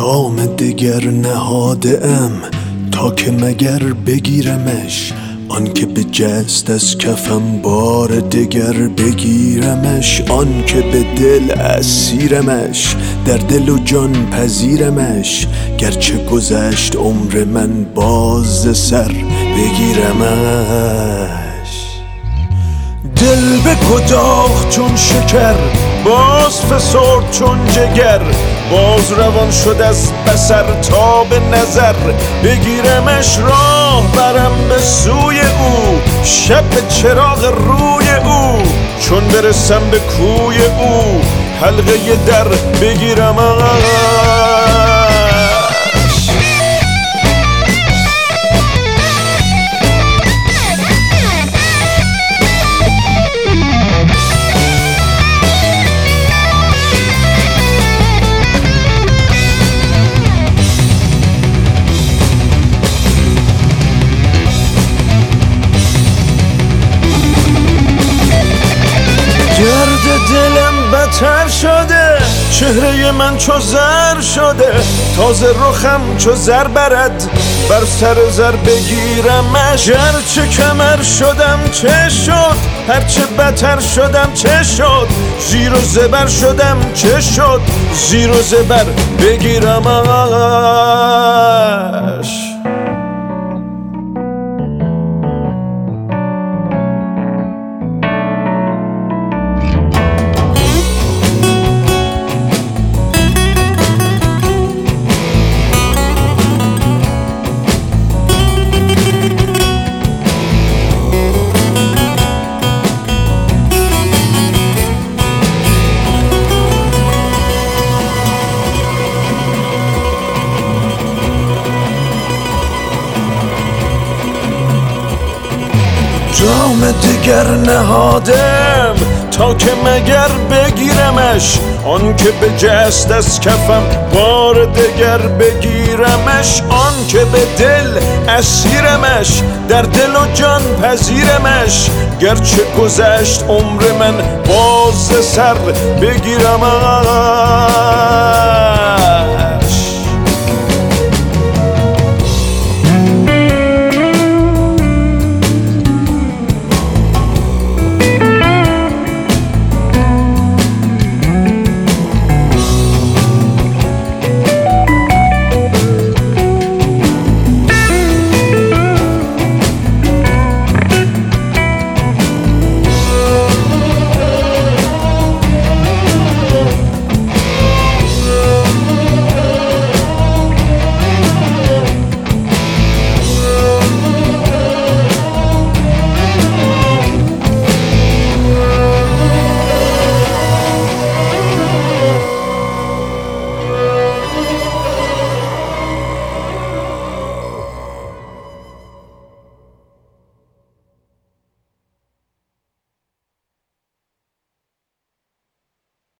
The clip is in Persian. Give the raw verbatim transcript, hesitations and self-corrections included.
جام دگر نهاده ام تا که مگر بگیرمش، آن که به جست از کفم بار دگر بگیرمش، آن که به دل اسیرمش، در دل و جان پذیرمش، گرچه گذشت عمر من باز سر بگیرمش. دل به کداخ چون شکر، باز فسرد چون جگر، باز روان شد از بصر تا به نظر بگیرمش. راه برم به سوی او، شب به چراغ روی او، چون برسم به کوی او حلقه در بگیرمش. گرد دلم بتر شده، چهره من چو زر شده، تازه رخم چو زر برد، بر سر زر بگیرمش. گرچه کمر شدم چه شد، هرچه بتر شدم چه شد، زیر و زبر شدم چه شد، زیر و زبر بگیرمش. جام دگر نهادم تا که مگر بگیرمش، آن که به جست از کفم بار دگر بگیرمش، آن که به دل اسیرمش، در دل و جان پذیرمش، گرچه گذشت عمر من باز سر بگیرمش.